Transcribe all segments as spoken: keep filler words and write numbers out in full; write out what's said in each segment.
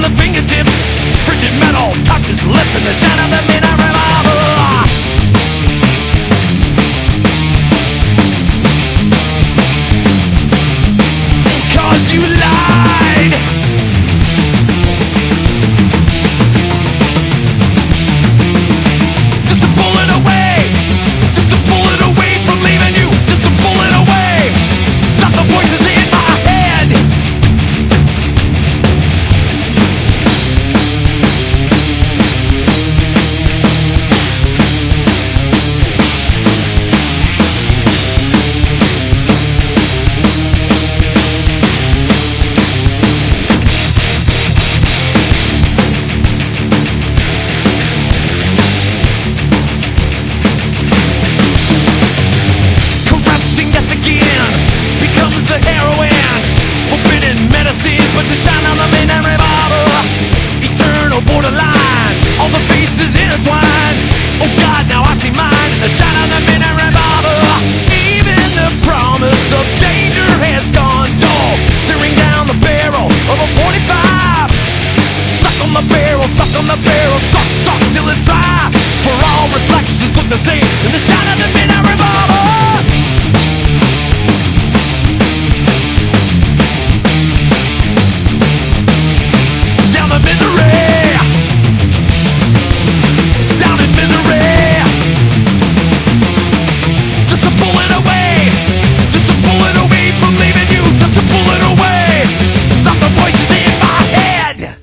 the fingertips. Frigid metal touches lips in the shine of the midnight revolver. Cause you lied. Just a bullet away. Just a bullet away from leaving you. Just a bullet away. Stop the voices in my head. The heroin, forbidden medicine puts a shine on the midnight revolver. Eternal borderline, all the faces intertwined. Oh God, now I see mine in the shine of the midnight revolver. Even the promise of danger has gone dull, searing down the barrel of a forty-five. Suck on the barrel, suck on the barrel, suck, suck till it's dry. For all reflections look the same in the shine of the midnight revolver. The misery, down in misery. Just a bullet away, just a bullet away from leaving you. Just a bullet away. Stop the voices in my head.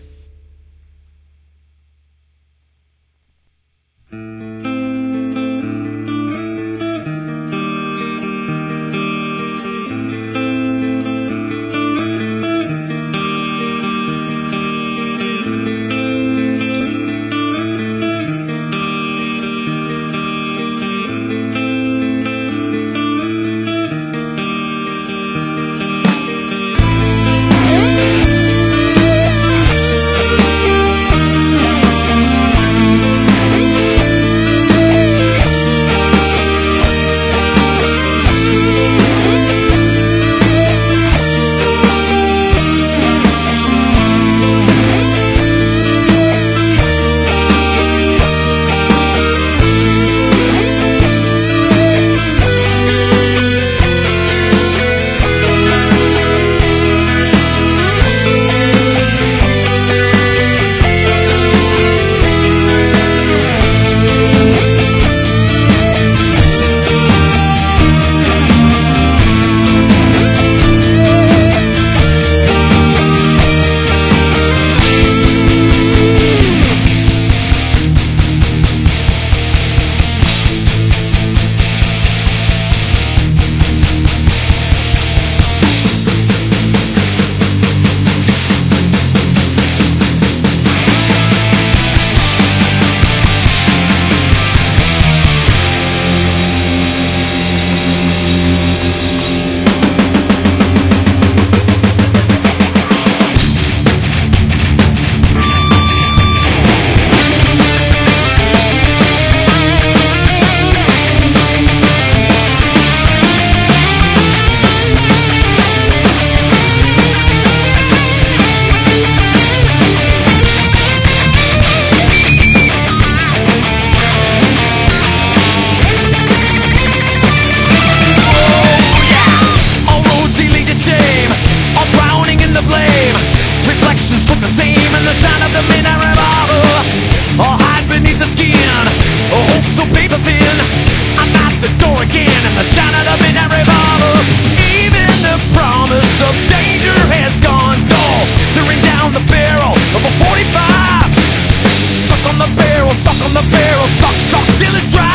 Reflections look the same in the shine of the midnight revolver. I'll hide beneath the skin, a hope so paper thin. I'm at the door again in the shine of the midnight revolver. Even the promise of danger has gone dull, tearing down the barrel of a forty-five. Suck on the barrel, suck on the barrel, suck, suck till it's dry.